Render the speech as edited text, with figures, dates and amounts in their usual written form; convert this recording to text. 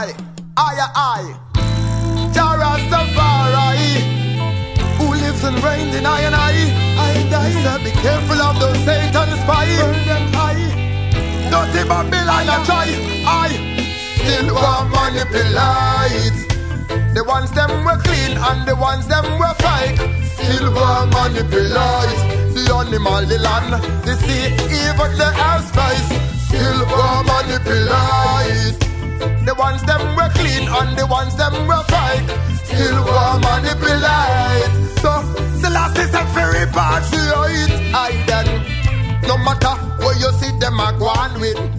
I. Jah Rastafari, who lives and reigns in I and I said, be careful of those Satan spies. Burn them high. Dirty Babylon I try. I still want manipulate. The ones them were clean and the ones them were fake. Still want manipulate. The animal, the land, the sea, even the airspace. Still want manipulate. The ones them were clean and the ones them were fake. Still want manipulate. So Selassie said very bad. I then. No matter where you see them a go on with,